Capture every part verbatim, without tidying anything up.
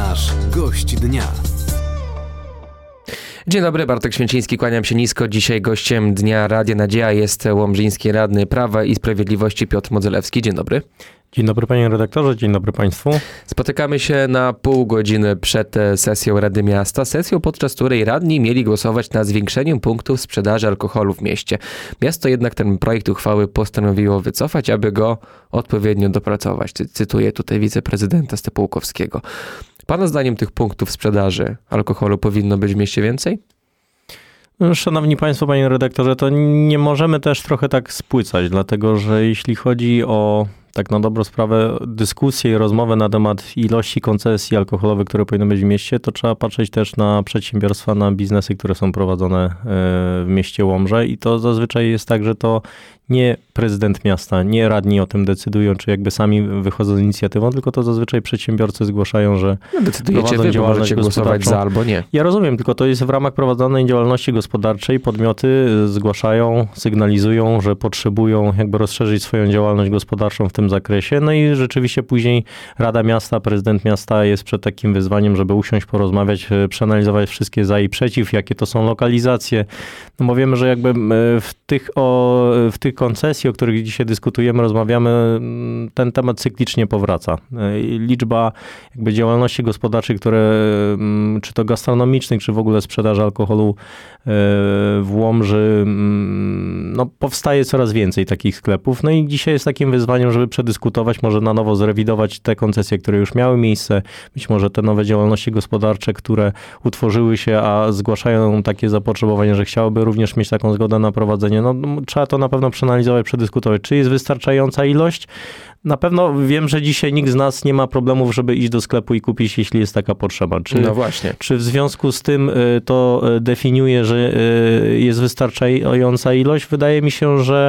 Nasz gość dnia. Dzień dobry, Bartek Święciński, kłaniam się nisko. Dzisiaj gościem Dnia Radia Nadzieja jest łomżyński radny Prawa i Sprawiedliwości Piotr Modzelewski. Dzień dobry. Dzień dobry panie redaktorze, dzień dobry państwu. Spotykamy się na pół godziny przed sesją Rady Miasta, sesją podczas której radni mieli głosować nad zwiększeniem punktów sprzedaży alkoholu w mieście. Miasto jednak ten projekt uchwały postanowiło wycofać, aby go odpowiednio dopracować. Cytuję tutaj wiceprezydenta Stepułkowskiego. Pana zdaniem tych punktów sprzedaży alkoholu powinno być w mieście więcej? Szanowni państwo, panie redaktorze, to nie możemy też trochę tak spłycać, dlatego że jeśli chodzi o tak na dobrą sprawę dyskusję i rozmowę na temat ilości koncesji alkoholowych, które powinny być w mieście, to trzeba patrzeć też na przedsiębiorstwa, na biznesy, które są prowadzone w mieście Łomże i to zazwyczaj jest tak, że to nie prezydent miasta, nie radni o tym decydują, czy jakby sami wychodzą z inicjatywą, tylko to zazwyczaj przedsiębiorcy zgłaszają, że no decydujecie prowadzą wy, działalność głosować za albo nie. Ja rozumiem, tylko to jest w ramach prowadzonej działalności gospodarczej. Podmioty zgłaszają, sygnalizują, że potrzebują jakby rozszerzyć swoją działalność gospodarczą w tym zakresie. No i rzeczywiście później Rada Miasta, prezydent miasta jest przed takim wyzwaniem, żeby usiąść, porozmawiać, przeanalizować wszystkie za i przeciw, jakie to są lokalizacje. No bo wiemy, że jakby w tych, o, w tych koncesji, o których dzisiaj dyskutujemy, rozmawiamy, ten temat cyklicznie powraca. Liczba jakby działalności gospodarczych, które, czy to gastronomicznych, czy w ogóle sprzedaży alkoholu w Łomży, no powstaje coraz więcej takich sklepów. No i dzisiaj jest takim wyzwaniem, żeby przedyskutować, może na nowo zrewidować te koncesje, które już miały miejsce, być może te nowe działalności gospodarcze, które utworzyły się, a zgłaszają takie zapotrzebowanie, że chciałyby również mieć taką zgodę na prowadzenie. No trzeba to na pewno przeanalizować, przedyskutować. Czy jest wystarczająca ilość? Na pewno wiem, że dzisiaj nikt z nas nie ma problemów, żeby iść do sklepu i kupić, jeśli jest taka potrzeba. Czy, no właśnie. Czy w związku z tym to definiuje, że jest wystarczająca ilość? Wydaje mi się, że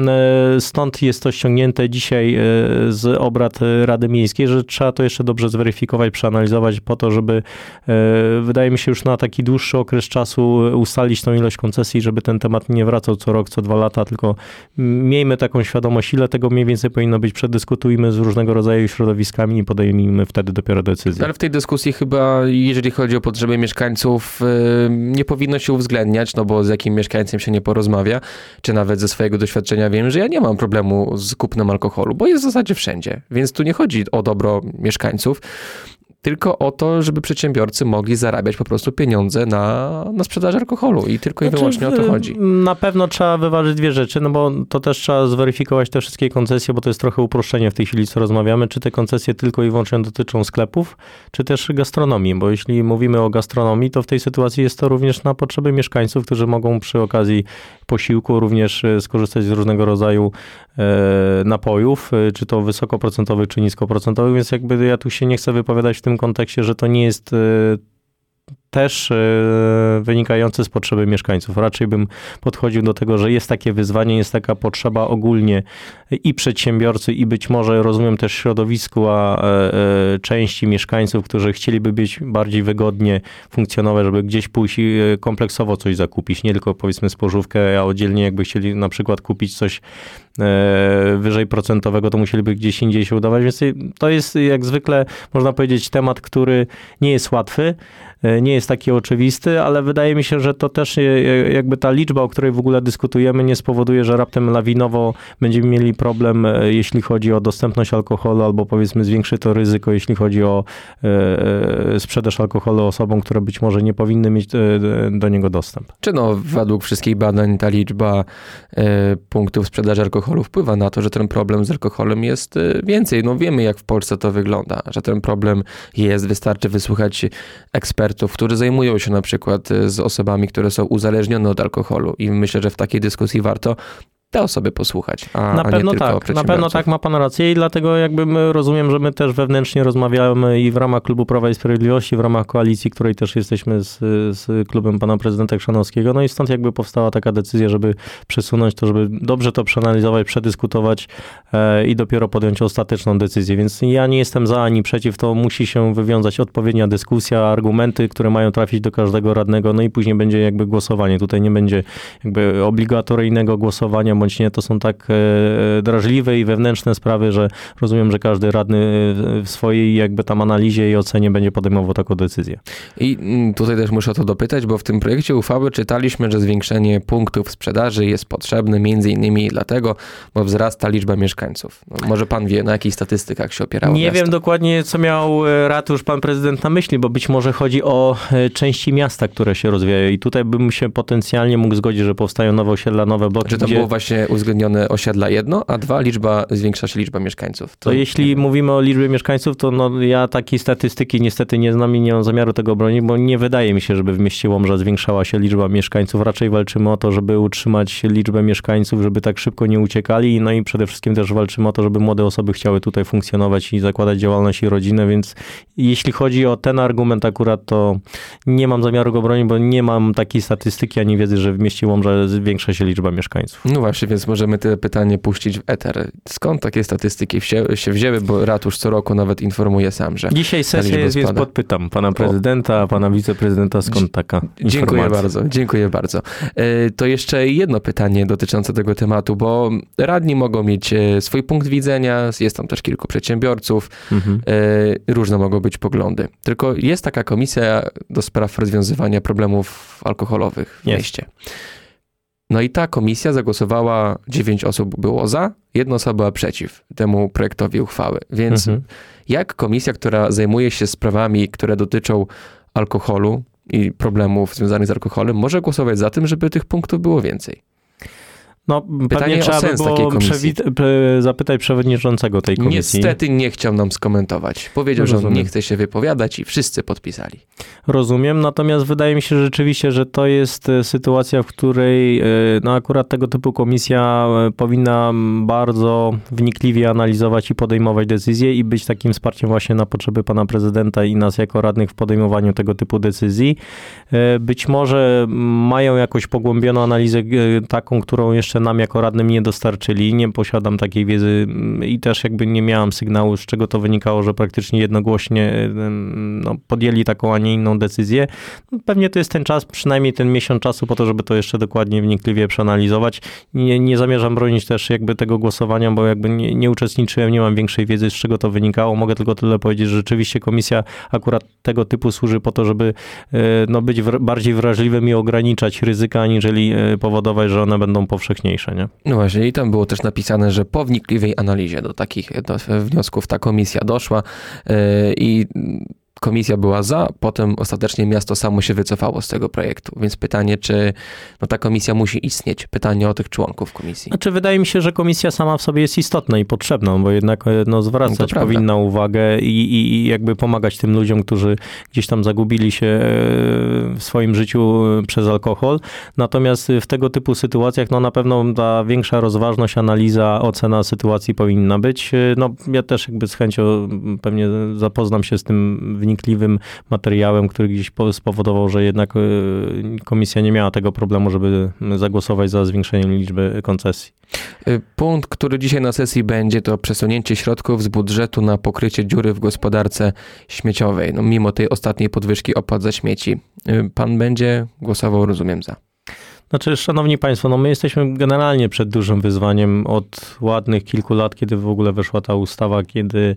stąd jest to ściągnięte dzisiaj z obrad Rady Miejskiej, że trzeba to jeszcze dobrze zweryfikować, przeanalizować po to, żeby wydaje mi się już na taki dłuższy okres czasu ustalić tą ilość koncesji, żeby ten temat nie wracał co rok, co dwa lata, tylko miejmy taką świadomość, ile tego mniej więcej powinno być, przedyskutujmy z różnego rodzaju środowiskami i podejmijmy wtedy dopiero decyzję. Ale w tej dyskusji chyba, jeżeli chodzi o potrzeby mieszkańców, nie powinno się uwzględniać, no bo z jakim mieszkańcem się nie porozmawia, czy nawet ze swojego doświadczenia wiem, że ja nie mam problemu z kupnem alkoholu, bo jest w zasadzie wszędzie, więc tu nie chodzi o dobro mieszkańców, tylko o to, żeby przedsiębiorcy mogli zarabiać po prostu pieniądze na, na sprzedaż alkoholu i tylko i wyłącznie znaczy, o to chodzi. Na pewno trzeba wyważyć dwie rzeczy, no bo to też trzeba zweryfikować te wszystkie koncesje, bo to jest trochę uproszczenie w tej chwili, co rozmawiamy, czy te koncesje tylko i wyłącznie dotyczą sklepów, czy też gastronomii, bo jeśli mówimy o gastronomii, to w tej sytuacji jest to również na potrzeby mieszkańców, którzy mogą przy okazji posiłku również skorzystać z różnego rodzaju e, napojów, czy to wysokoprocentowych, czy niskoprocentowych, więc jakby ja tu się nie chcę wypowiadać w tym kontekście, że to nie jest też wynikające z potrzeby mieszkańców. Raczej bym podchodził do tego, że jest takie wyzwanie, jest taka potrzeba ogólnie i przedsiębiorcy, i być może, rozumiem, też środowisku, a części mieszkańców, którzy chcieliby być bardziej wygodnie funkcjonować, żeby gdzieś pójść i kompleksowo coś zakupić, nie tylko powiedzmy spożywkę, a oddzielnie jakby chcieli na przykład kupić coś wyżej procentowego, to musieliby gdzieś indziej się udawać, więc to jest jak zwykle, można powiedzieć, temat, który nie jest łatwy, nie jest taki oczywisty, ale wydaje mi się, że to też jakby ta liczba, o której w ogóle dyskutujemy, nie spowoduje, że raptem lawinowo będziemy mieli problem, jeśli chodzi o dostępność alkoholu, albo powiedzmy zwiększy to ryzyko, jeśli chodzi o sprzedaż alkoholu osobom, które być może nie powinny mieć do niego dostęp. Czy no, według wszystkich badań ta liczba punktów sprzedaży alkoholu wpływa na to, że ten problem z alkoholem jest więcej. No wiemy, jak w Polsce to wygląda, że ten problem jest, wystarczy wysłuchać ekspertów, którzy zajmują się na przykład z osobami, które są uzależnione od alkoholu i myślę, że w takiej dyskusji warto te osoby posłuchać, a, na a pewno nie tylko tak, na pewno tak, ma pan rację i dlatego jakby my rozumiem, że my też wewnętrznie rozmawiamy i w ramach Klubu Prawa i Sprawiedliwości, w ramach koalicji, której też jesteśmy z, z klubem pana prezydenta Chrzanowskiego, no i stąd jakby powstała taka decyzja, żeby przesunąć to, żeby dobrze to przeanalizować, przedyskutować e, i dopiero podjąć ostateczną decyzję, więc ja nie jestem za ani przeciw, to musi się wywiązać odpowiednia dyskusja, argumenty, które mają trafić do każdego radnego, no i później będzie jakby głosowanie, tutaj nie będzie jakby obligatoryjnego głosowania, rozmawiają bądź nie, to są tak e, drażliwe i wewnętrzne sprawy, że rozumiem, że każdy radny w swojej jakby tam analizie i ocenie będzie podejmował taką decyzję. I tutaj też muszę o to dopytać, bo w tym projekcie uchwały czytaliśmy, że zwiększenie punktów sprzedaży jest potrzebne między innymi dlatego, bo wzrasta liczba mieszkańców. No, może pan wie, na jakich statystykach się opierało Nie miasto? wiem dokładnie, co miał ratusz pan prezydent na myśli, bo być może chodzi o części miasta, które się rozwijają i tutaj bym się potencjalnie mógł zgodzić, że powstają nowe osiedla, nowe bloki. Czy tam gdzie... było właśnie uwzględnione osiedla jedno, a dwa, liczba, zwiększa się liczba mieszkańców. To, to jeśli mówimy o liczbie mieszkańców, to no, ja takiej statystyki niestety nie znam i nie mam zamiaru tego bronić, bo nie wydaje mi się, żeby w mieście Łomża zwiększała się liczba mieszkańców. Raczej walczymy o to, żeby utrzymać liczbę mieszkańców, żeby tak szybko nie uciekali. No i przede wszystkim też walczymy o to, żeby młode osoby chciały tutaj funkcjonować i zakładać działalność i rodzinę, więc jeśli chodzi o ten argument akurat, to nie mam zamiaru go bronić, bo nie mam takiej statystyki ani wiedzy, że w mieście Łomża zwiększa się liczba mieszkańców. No właśnie, więc możemy te pytanie puścić w eter. Skąd takie statystyki się wzięły, bo ratusz co roku nawet informuje sam, że dzisiaj sesja jest, więc podpytam pana prezydenta, o. pana wiceprezydenta, skąd taka informacja. Dziękuję bardzo, dziękuję bardzo. To jeszcze jedno pytanie dotyczące tego tematu, bo radni mogą mieć swój punkt widzenia, jest tam też kilku przedsiębiorców, mhm. różne mogą być poglądy. Tylko jest taka komisja do spraw rozwiązywania problemów alkoholowych w jest. mieście. No i ta komisja zagłosowała, dziewięć osób było za, jedna osoba była przeciw temu projektowi uchwały. Więc mhm. jak komisja, która zajmuje się sprawami, które dotyczą alkoholu i problemów związanych z alkoholem, może głosować za tym, żeby tych punktów było więcej? No, pytanie pewnie trzeba by było przewi- zapytać przewodniczącego tej komisji. Niestety nie chciał nam skomentować. Powiedział, Rozumiem. że on nie chce się wypowiadać i wszyscy podpisali. Rozumiem, natomiast wydaje mi się rzeczywiście, że to jest sytuacja, w której no akurat tego typu komisja powinna bardzo wnikliwie analizować i podejmować decyzje i być takim wsparciem właśnie na potrzeby pana prezydenta i nas jako radnych w podejmowaniu tego typu decyzji. Być może mają jakąś pogłębioną analizę taką, którą jeszcze nam jako radnym nie dostarczyli. Nie posiadam takiej wiedzy i też jakby nie miałam sygnału, z czego to wynikało, że praktycznie jednogłośnie no, podjęli taką, a nie inną decyzję. Pewnie to jest ten czas, przynajmniej ten miesiąc czasu po to, żeby to jeszcze dokładnie, wnikliwie przeanalizować. Nie, nie zamierzam bronić też jakby tego głosowania, bo jakby nie, nie uczestniczyłem, nie mam większej wiedzy, z czego to wynikało. Mogę tylko tyle powiedzieć, że rzeczywiście komisja akurat tego typu służy po to, żeby no, być bardziej wrażliwym i ograniczać ryzyka, aniżeli powodować, że one będą powszechniejsze. Nie? No właśnie i tam było też napisane, że po wnikliwej analizie do takich wniosków ta komisja doszła yy, i komisja była za, potem ostatecznie miasto samo się wycofało z tego projektu. Więc pytanie, czy no, ta komisja musi istnieć? Pytanie o tych członków komisji. Znaczy, wydaje mi się, że komisja sama w sobie jest istotna i potrzebna, bo jednak no, zwracać no powinna uwagę i, i, i jakby pomagać tym ludziom, którzy gdzieś tam zagubili się w swoim życiu przez alkohol. Natomiast w tego typu sytuacjach no, na pewno ta większa rozważność, analiza, ocena sytuacji powinna być. No, ja też jakby z chęcią pewnie zapoznam się z tym wnikliwym materiałem, który gdzieś spowodował, że jednak komisja nie miała tego problemu, żeby zagłosować za zwiększeniem liczby koncesji. Punkt, który dzisiaj na sesji będzie, to przesunięcie środków z budżetu na pokrycie dziury w gospodarce śmieciowej. No, mimo tej ostatniej podwyżki opłat za śmieci. Pan będzie głosował, rozumiem, za. Znaczy, szanowni państwo, no my jesteśmy generalnie przed dużym wyzwaniem od ładnych kilku lat, kiedy w ogóle weszła ta ustawa, kiedy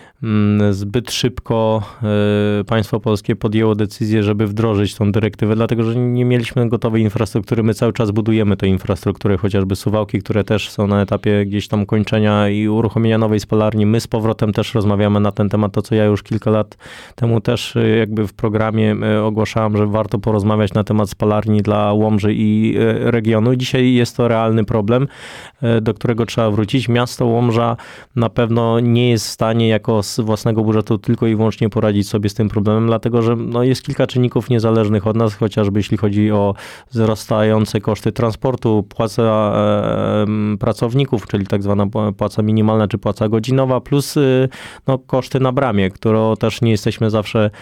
zbyt szybko państwo polskie podjęło decyzję, żeby wdrożyć tą dyrektywę, dlatego że nie mieliśmy gotowej infrastruktury. My cały czas budujemy tę infrastrukturę, chociażby Suwałki, które też są na etapie gdzieś tam kończenia i uruchomienia nowej spalarni. My z powrotem też rozmawiamy na ten temat, to co ja już kilka lat temu też jakby w programie ogłaszałem, że warto porozmawiać na temat spalarni dla Łomży i regionu. Dzisiaj jest to realny problem, do którego trzeba wrócić. Miasto Łomża na pewno nie jest w stanie jako z własnego budżetu tylko i wyłącznie poradzić sobie z tym problemem, dlatego że no, jest kilka czynników niezależnych od nas, chociażby jeśli chodzi o wzrastające koszty transportu, płaca e, pracowników, czyli tak zwana płaca minimalna czy płaca godzinowa, plus e, no, koszty na bramie, które też nie jesteśmy zawsze e,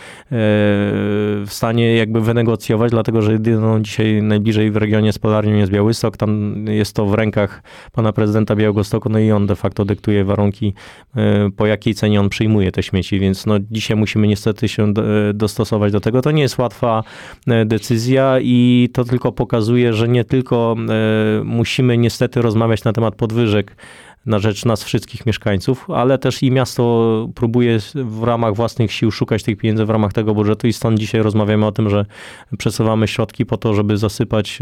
w stanie jakby wynegocjować, dlatego że no, dzisiaj najbliżej w regionie spalarnią jest Białystok, tam jest to w rękach pana prezydenta Białegostoku, no i on de facto dyktuje warunki, e, po jakiej cenie on przyjdzie przyjmuje te śmieci, więc no dzisiaj musimy niestety się dostosować do tego. To nie jest łatwa decyzja i to tylko pokazuje, że nie tylko musimy niestety rozmawiać na temat podwyżek na rzecz nas wszystkich mieszkańców, ale też i miasto próbuje w ramach własnych sił szukać tych pieniędzy w ramach tego budżetu i stąd dzisiaj rozmawiamy o tym, że przesuwamy środki po to, żeby zasypać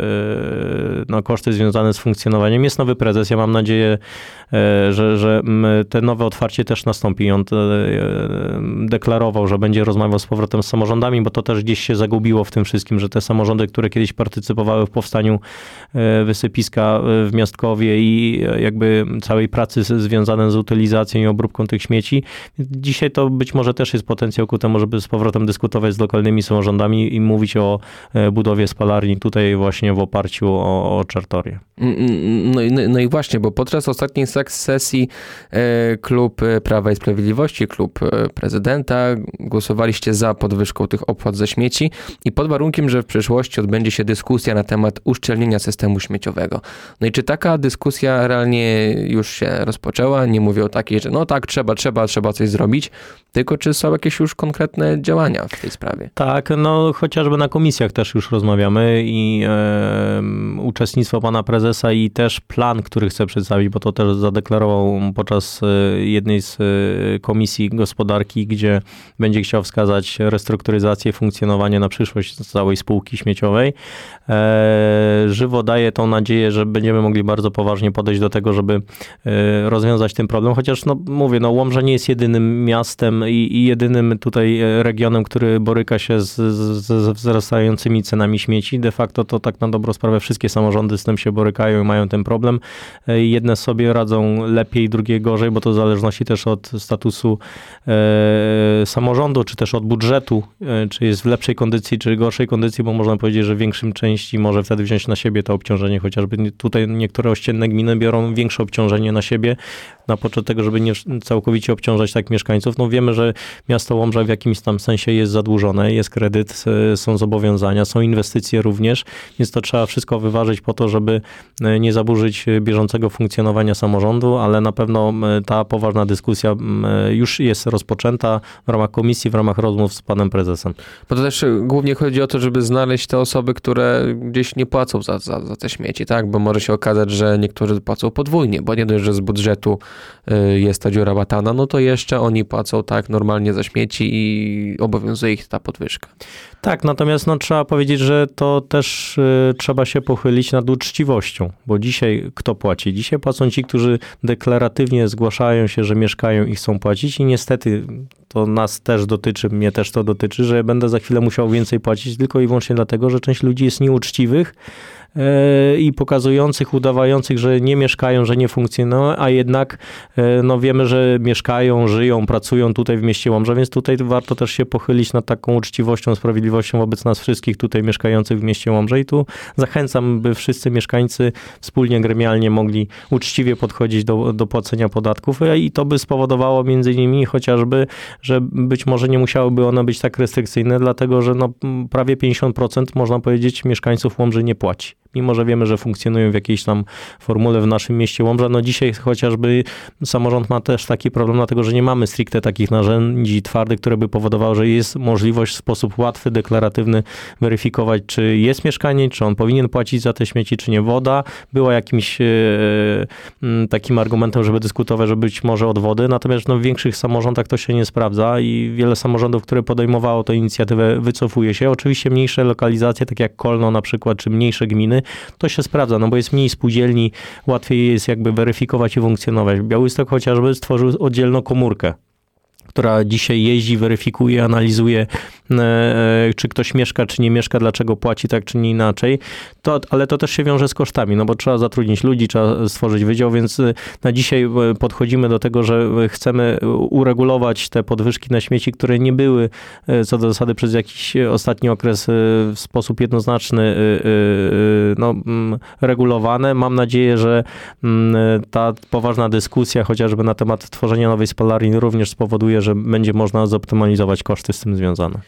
no, koszty związane z funkcjonowaniem. Jest nowy prezes, ja mam nadzieję, że, że te nowe otwarcie też nastąpi. On deklarował, że będzie rozmawiał z powrotem z samorządami, bo to też gdzieś się zagubiło w tym wszystkim, że te samorządy, które kiedyś partycypowały w powstaniu wysypiska w Miastkowie i jakby całej pracy związanej z utylizacją i obróbką tych śmieci. Dzisiaj to być może też jest potencjał ku temu, żeby z powrotem dyskutować z lokalnymi samorządami i mówić o budowie spalarni tutaj właśnie w oparciu o, o Czartorię. No i, no i właśnie, bo podczas ostatniej sesji klub Prawa i Sprawiedliwości, klub prezydenta głosowaliście za podwyżką tych opłat za śmieci i pod warunkiem, że w przyszłości odbędzie się dyskusja na temat uszczelnienia systemu śmieciowego. No i czy taka dyskusja realnie już się rozpoczęła? Nie mówię o takiej, że no tak, trzeba, trzeba, trzeba coś zrobić, tylko czy są jakieś już konkretne działania w tej sprawie? Tak, no chociażby na komisjach też już rozmawiamy i e, uczestnictwo pana prezesa i też plan, który chce przedstawić, bo to też zadeklarował podczas jednej z komisji gospodarki, gdzie będzie chciał wskazać restrukturyzację, funkcjonowanie na przyszłość całej spółki śmieciowej. E, żywo daje tą nadzieję, że będziemy mogli bardzo poważnie podejść do tego, żeby rozwiązać ten problem, chociaż no mówię, no Łomża nie jest jedynym miastem i, i jedynym tutaj regionem, który boryka się z, z, ze wzrastającymi cenami śmieci. De facto to tak na dobrą sprawę wszystkie samorządy z tym się borykają i mają ten problem. Jedne sobie radzą lepiej, drugie gorzej, bo to w zależności też od statusu e, samorządu, czy też od budżetu, e, czy jest w lepszej kondycji, czy gorszej kondycji, bo można powiedzieć, że w większym części może wtedy wziąć na siebie to obciążenie, chociażby tutaj niektóre ościenne gminy biorą większe obciążenie na siebie, na poczet tego, żeby nie całkowicie obciążać tak mieszkańców. No wiemy, że miasto Łomża w jakimś tam sensie jest zadłużone, jest kredyt, są zobowiązania, są inwestycje również, więc to trzeba wszystko wyważyć po to, żeby nie zaburzyć bieżącego funkcjonowania samorządu, ale na pewno ta poważna dyskusja już jest rozpoczęta w ramach komisji, w ramach rozmów z panem prezesem. Bo to też głównie chodzi o to, żeby znaleźć te osoby, które gdzieś nie płacą za, za, za te śmieci, tak? Bo może się okazać, że niektórzy płacą podwójnie, bo nie dość, że z budżetu jest ta dziura łatana, no to jeszcze oni płacą tak normalnie za śmieci i obowiązuje ich ta podwyżka. Tak, natomiast no, trzeba powiedzieć, że to też y, trzeba się pochylić nad uczciwością, bo dzisiaj kto płaci? Dzisiaj płacą ci, którzy deklaratywnie zgłaszają się, że mieszkają i chcą płacić i niestety to nas też dotyczy, mnie też to dotyczy, że będę za chwilę musiał więcej płacić tylko i wyłącznie dlatego, że część ludzi jest nieuczciwych i pokazujących, udawających, że nie mieszkają, że nie funkcjonują, a jednak no wiemy, że mieszkają, żyją, pracują tutaj w mieście Łomża, więc tutaj warto też się pochylić nad taką uczciwością, sprawiedliwością wobec nas wszystkich tutaj mieszkających w mieście Łomża i tu zachęcam, by wszyscy mieszkańcy wspólnie, gremialnie mogli uczciwie podchodzić do, do płacenia podatków i to by spowodowało między innymi chociażby, że być może nie musiałyby one być tak restrykcyjne, dlatego że no prawie pięćdziesiąt procent można powiedzieć mieszkańców Łomży nie płaci. Mimo że wiemy, że funkcjonują w jakiejś tam formule w naszym mieście Łomża, no dzisiaj chociażby samorząd ma też taki problem, dlatego że nie mamy stricte takich narzędzi twardych, które by powodowały, że jest możliwość w sposób łatwy, deklaratywny weryfikować, czy jest mieszkanie, czy on powinien płacić za te śmieci, czy nie. Woda była jakimś e, takim argumentem, żeby dyskutować, że być może od wody, natomiast no, w większych samorządach to się nie sprawdza i wiele samorządów, które podejmowało tę inicjatywę, wycofuje się. Oczywiście mniejsze lokalizacje, tak jak Kolno na przykład, czy mniejsze gminy, to się sprawdza, no bo jest mniej spółdzielni, łatwiej jest jakby weryfikować i funkcjonować. Białystok chociażby stworzył oddzielną komórkę, która dzisiaj jeździ, weryfikuje, analizuje, e, czy ktoś mieszka, czy nie mieszka, dlaczego płaci tak, czy nie inaczej. To, ale to też się wiąże z kosztami, no bo trzeba zatrudnić ludzi, trzeba stworzyć wydział, więc na dzisiaj podchodzimy do tego, że chcemy uregulować te podwyżki na śmieci, które nie były co do zasady przez jakiś ostatni okres w sposób jednoznaczny no, regulowane. Mam nadzieję, że ta poważna dyskusja chociażby na temat tworzenia nowej spalarni również spowoduje, że będzie można zoptymalizować koszty z tym związane.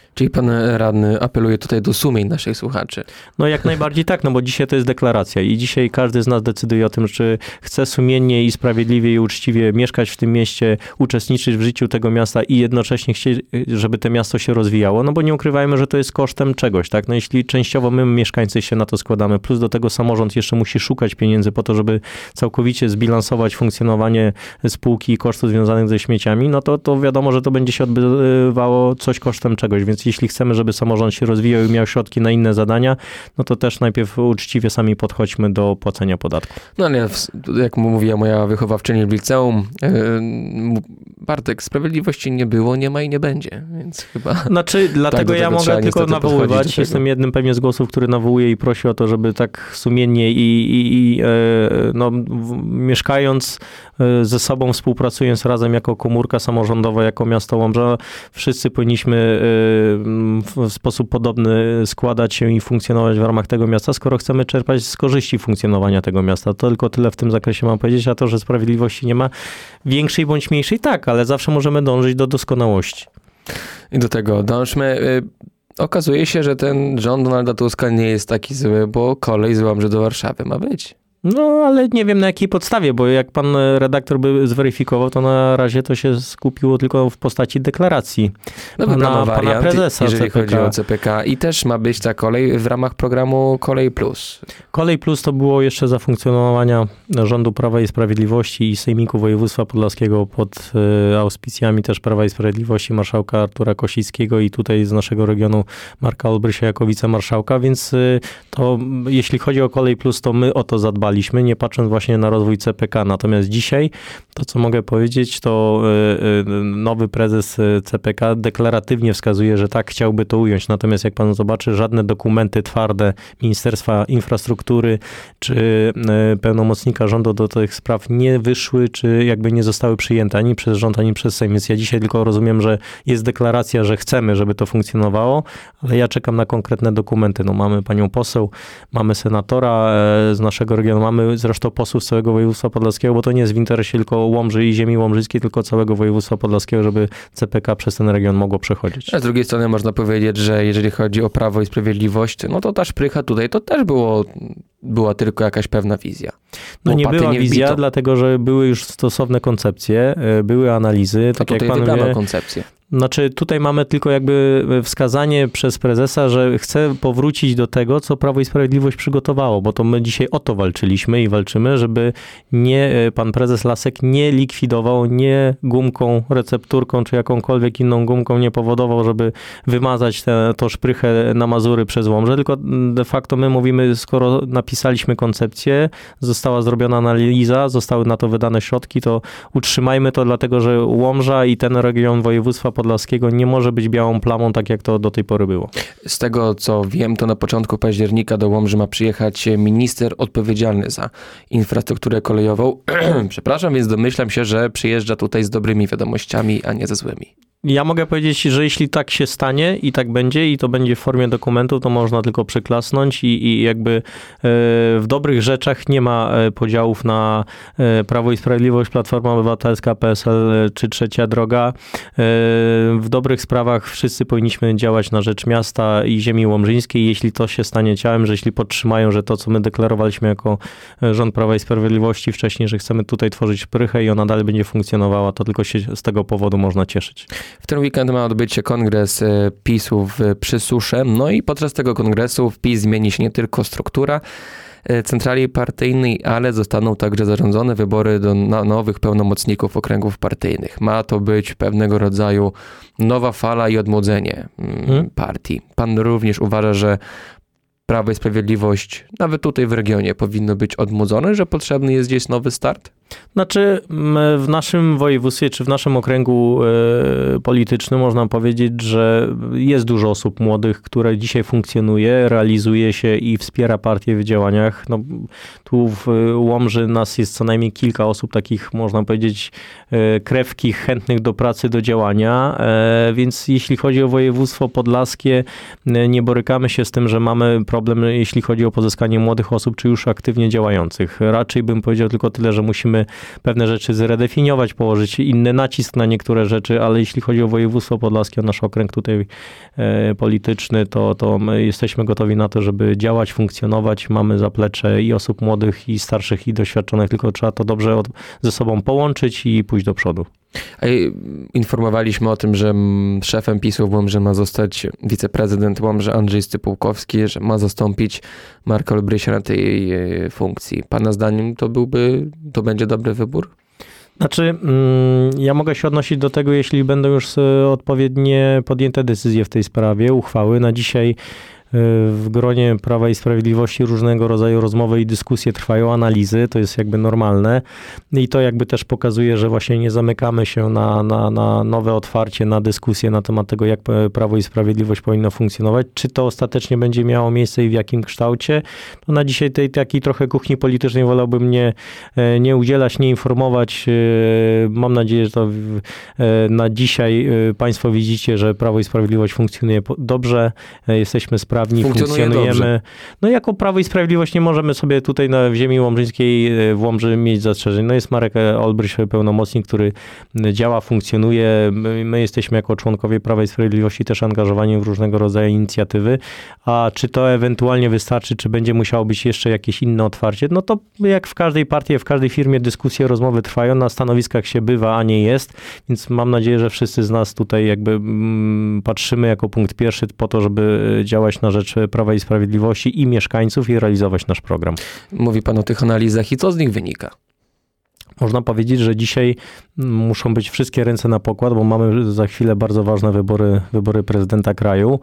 Czyli pan radny apeluje tutaj do sumień naszych słuchaczy. No jak najbardziej tak, no bo dzisiaj to jest deklaracja i dzisiaj każdy z nas decyduje o tym, czy chce sumiennie i sprawiedliwie i uczciwie mieszkać w tym mieście, uczestniczyć w życiu tego miasta i jednocześnie chcieć, żeby to miasto się rozwijało, no bo nie ukrywajmy, że to jest kosztem czegoś, tak? No jeśli częściowo my, mieszkańcy, się na to składamy, plus do tego samorząd jeszcze musi szukać pieniędzy po to, żeby całkowicie zbilansować funkcjonowanie spółki i kosztów związanych ze śmieciami, no to, to wiadomo, że to będzie się odbywało coś kosztem czegoś, więc jeśli chcemy, żeby samorząd się rozwijał i miał środki na inne zadania, no to też najpierw uczciwie sami podchodźmy do płacenia podatku. No ale jak mówiła moja wychowawczyni w liceum, Bartek, sprawiedliwości nie było, nie ma i nie będzie, więc chyba... Znaczy, dlatego tak ja mogę tylko nawoływać. Jestem jednym pewnie z głosów, który nawołuje i prosi o to, żeby tak sumiennie i, i, i no, mieszkając ze sobą, współpracując razem jako komórka samorządowa, jako miasto Łomża, wszyscy powinniśmy w sposób podobny składać się i funkcjonować w ramach tego miasta, skoro chcemy czerpać z korzyści funkcjonowania tego miasta. To tylko tyle w tym zakresie mam powiedzieć, a to, że sprawiedliwości nie ma większej bądź mniejszej, tak, ale zawsze możemy dążyć do doskonałości. I do tego dążmy. Okazuje się, że ten rząd Donalda Tuska nie jest taki zły, bo kolej z Łomży do Warszawy ma być. No, ale nie wiem na jakiej podstawie, bo jak pan redaktor by zweryfikował, to na razie to się skupiło tylko w postaci deklaracji no, pana, wariant, pana prezesa jeżeli C P K. chodzi o C P K i też ma być ta kolej w ramach programu Kolej Plus. Kolej Plus to było jeszcze za funkcjonowania rządu Prawa i Sprawiedliwości i Sejmiku Województwa Podlaskiego pod auspicjami też Prawa i Sprawiedliwości marszałka Artura Kosickiego i tutaj z naszego regionu Marka Olbrysia jako wicemarszałka, więc to jeśli chodzi o Kolej Plus, to my o to zadbaliśmy. Nie patrząc właśnie na rozwój C P K. Natomiast dzisiaj to, co mogę powiedzieć, to nowy prezes C P K deklaratywnie wskazuje, że tak chciałby to ująć. Natomiast jak pan zobaczy, żadne dokumenty twarde Ministerstwa Infrastruktury czy pełnomocnika rządu do tych spraw nie wyszły, czy jakby nie zostały przyjęte ani przez rząd, ani przez Sejm. Więc ja dzisiaj tylko rozumiem, że jest deklaracja, że chcemy, żeby to funkcjonowało, ale ja czekam na konkretne dokumenty. No, mamy panią poseł, mamy senatora z naszego regionu, mamy zresztą posłów z całego województwa podlaskiego, bo to nie jest w interesie tylko Łomży i ziemi łomżyckiej, tylko całego województwa podlaskiego, żeby C P K przez ten region mogło przechodzić. A z drugiej strony można powiedzieć, że jeżeli chodzi o Prawo i Sprawiedliwość, no to ta szprycha tutaj to też było, była tylko jakaś pewna wizja. No nie była nie wizja, wbito. dlatego że były już stosowne koncepcje, były analizy. To tak tutaj jak pan wybrano wie, koncepcję. Znaczy tutaj mamy tylko jakby wskazanie przez prezesa, że chce powrócić do tego, co Prawo i Sprawiedliwość przygotowało, bo to my dzisiaj o to walczyliśmy i walczymy, żeby nie, pan prezes Lasek nie likwidował, nie gumką, recepturką, czy jakąkolwiek inną gumką nie powodował, żeby wymazać tę szprychę na Mazury przez Łomżę, tylko de facto my mówimy, skoro napisaliśmy koncepcję, została zrobiona analiza, zostały na to wydane środki, to utrzymajmy to, dlatego że Łomża i ten region województwa podlaskiego nie może być białą plamą, tak jak to do tej pory było. Z tego, co wiem, to na początku października do Łomży ma przyjechać minister odpowiedzialny za infrastrukturę kolejową. Przepraszam, więc domyślam się, że przyjeżdża tutaj z dobrymi wiadomościami, a nie ze złymi. Ja mogę powiedzieć, że jeśli tak się stanie i tak będzie i to będzie w formie dokumentu, to można tylko przyklasnąć i, i jakby w dobrych rzeczach nie ma podziałów na Prawo i Sprawiedliwość, Platforma Obywatelska, P S L czy Trzecia Droga. W dobrych sprawach wszyscy powinniśmy działać na rzecz miasta i ziemi łomżyńskiej. Jeśli to się stanie ciałem, że jeśli podtrzymają, że to, co my deklarowaliśmy jako rząd Prawa i Sprawiedliwości wcześniej, że chcemy tutaj tworzyć prychę i ona dalej będzie funkcjonowała, to tylko się z tego powodu można cieszyć. W ten weekend ma odbyć się kongres PiSu w Przysusze, no i podczas tego kongresu w PiS zmieni się nie tylko struktura centrali partyjnej, ale zostaną także zarządzone wybory do na nowych pełnomocników okręgów partyjnych. Ma to być pewnego rodzaju nowa fala i odmłodzenie hmm. partii. Pan również uważa, że Prawo i Sprawiedliwość, nawet tutaj w regionie, powinno być odmłodzone, że potrzebny jest gdzieś nowy start? Znaczy w naszym województwie, czy w naszym okręgu e, politycznym można powiedzieć, że jest dużo osób młodych, które dzisiaj funkcjonuje, realizuje się i wspiera partię w działaniach. No, tu w Łomży nas jest co najmniej kilka osób takich, można powiedzieć, e, krewkich, chętnych do pracy, do działania, e, więc jeśli chodzi o województwo podlaskie, e, nie borykamy się z tym, że mamy problem, jeśli chodzi o pozyskanie młodych osób, czy już aktywnie działających. Raczej bym powiedział tylko tyle, że musimy możemy pewne rzeczy zredefiniować, położyć inny nacisk na niektóre rzeczy, ale jeśli chodzi o województwo podlaskie, o nasz okręg tutaj e, polityczny, to, to my jesteśmy gotowi na to, żeby działać, funkcjonować. Mamy zaplecze i osób młodych, i starszych, i doświadczonych, tylko trzeba to dobrze od, ze sobą połączyć i pójść do przodu. Informowaliśmy o tym, że szefem PiSu w Łomży ma zostać wiceprezydent Łomży Andrzej Stypułkowski, że ma zastąpić Marka Olbrysia na tej funkcji. Pana zdaniem to byłby, to będzie dobry wybór? Znaczy, ja mogę się odnosić do tego, jeśli będą już odpowiednie podjęte decyzje w tej sprawie, uchwały. Na dzisiaj w gronie Prawa i Sprawiedliwości różnego rodzaju rozmowy i dyskusje trwają, analizy, to jest jakby normalne i to jakby też pokazuje, że właśnie nie zamykamy się na, na, na nowe otwarcie, na dyskusję na temat tego, jak Prawo i Sprawiedliwość powinno funkcjonować. Czy to ostatecznie będzie miało miejsce i w jakim kształcie? To na dzisiaj tej takiej trochę kuchni politycznej wolałbym nie, nie udzielać, nie informować. Mam nadzieję, że to na dzisiaj Państwo widzicie, że Prawo i Sprawiedliwość funkcjonuje dobrze, jesteśmy sprawni. Funkcjonujemy. Dobrze. No jako Prawo i Sprawiedliwość nie możemy sobie tutaj na, w ziemi łomżyńskiej, w Łomży mieć zastrzeżeń. No jest Marek Olbryś, pełnomocnik, który działa, funkcjonuje. My, my jesteśmy jako członkowie Prawa i Sprawiedliwości też angażowani w różnego rodzaju inicjatywy. A czy to ewentualnie wystarczy, czy będzie musiało być jeszcze jakieś inne otwarcie? No to jak w każdej partii, w każdej firmie dyskusje, rozmowy trwają. Na stanowiskach się bywa, a nie jest. Więc mam nadzieję, że wszyscy z nas tutaj jakby mm, patrzymy jako punkt pierwszy po to, żeby działać na rzecz Prawa i Sprawiedliwości i mieszkańców i realizować nasz program. Mówi pan o tych analizach i co z nich wynika? Można powiedzieć, że dzisiaj muszą być wszystkie ręce na pokład, bo mamy za chwilę bardzo ważne wybory, wybory prezydenta kraju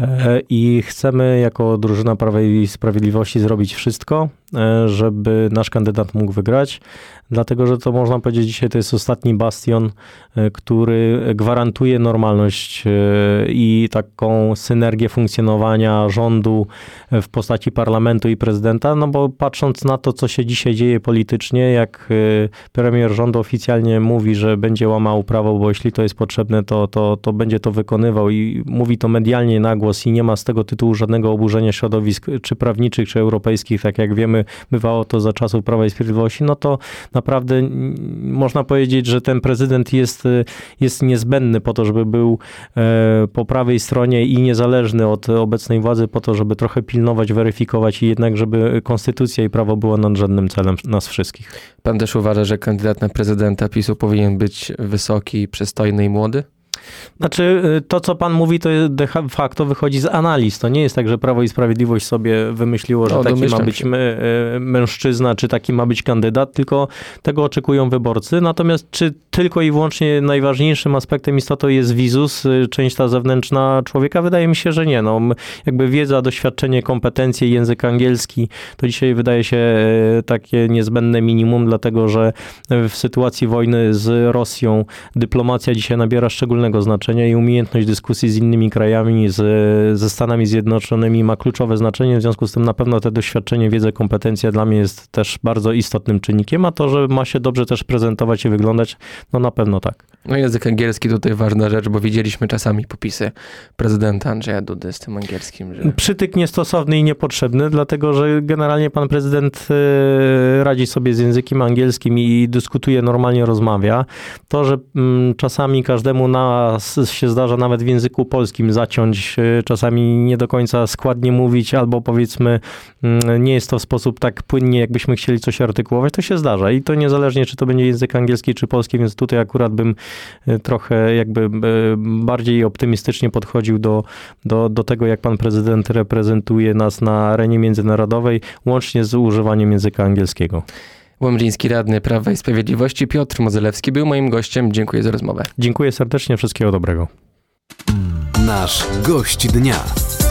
i chcemy jako drużyna Prawa i Sprawiedliwości zrobić wszystko, żeby nasz kandydat mógł wygrać, dlatego że to można powiedzieć dzisiaj to jest ostatni bastion, który gwarantuje normalność i taką synergię funkcjonowania rządu w postaci parlamentu i prezydenta, no bo patrząc na to, co się dzisiaj dzieje politycznie, jak premier rządu oficjalnie mówi, że będzie łamał prawo, bo jeśli to jest potrzebne, to, to, to będzie to wykonywał i mówi to medialnie na głos i nie ma z tego tytułu żadnego oburzenia środowisk, czy prawniczych, czy europejskich, tak jak wiemy, bywało to za czasów Prawa i Sprawiedliwości, no to naprawdę można powiedzieć, że ten prezydent jest, jest niezbędny po to, żeby był po prawej stronie i niezależny od obecnej władzy po to, żeby trochę pilnować, weryfikować i jednak, żeby konstytucja i prawo było nadrzędnym celem nas wszystkich. Pan też uważa, że kandydat na prezydenta PiSu powinien być wysoki, przystojny i młody? Znaczy, to co pan mówi, to de facto wychodzi z analiz. To nie jest tak, że Prawo i Sprawiedliwość sobie wymyśliło, że no, taki ma być mężczyzna, czy taki ma być kandydat, tylko tego oczekują wyborcy. Natomiast czy tylko i wyłącznie najważniejszym aspektem istotą jest wizus, część ta zewnętrzna człowieka? Wydaje mi się, że nie. No, jakby wiedza, doświadczenie, kompetencje, język angielski, to dzisiaj wydaje się takie niezbędne minimum, dlatego że w sytuacji wojny z Rosją dyplomacja dzisiaj nabiera szczególnego znaczenia i umiejętność dyskusji z innymi krajami, z, ze Stanami Zjednoczonymi ma kluczowe znaczenie, w związku z tym na pewno te doświadczenie, wiedza, kompetencja dla mnie jest też bardzo istotnym czynnikiem, a to, że ma się dobrze też prezentować i wyglądać, no na pewno tak. No język angielski tutaj ważna rzecz, bo widzieliśmy czasami popisy prezydenta Andrzeja Dudy z tym angielskim. Że... Przytyk niestosowny i niepotrzebny, dlatego że generalnie pan prezydent radzi sobie z językiem angielskim i dyskutuje, normalnie rozmawia. To, że czasami każdemu na się zdarza nawet w języku polskim zaciąć, czasami nie do końca składnie mówić, albo powiedzmy nie jest to w sposób tak płynnie, jakbyśmy chcieli coś artykułować, to się zdarza i to niezależnie, czy to będzie język angielski, czy polski, więc tutaj akurat bym trochę jakby bardziej optymistycznie podchodził do, do, do tego, jak pan prezydent reprezentuje nas na arenie międzynarodowej, łącznie z używaniem języka angielskiego. Łomżyński radny Prawa i Sprawiedliwości Piotr Modzelewski był moim gościem. Dziękuję za rozmowę. Dziękuję serdecznie, wszystkiego dobrego. Nasz gość dnia.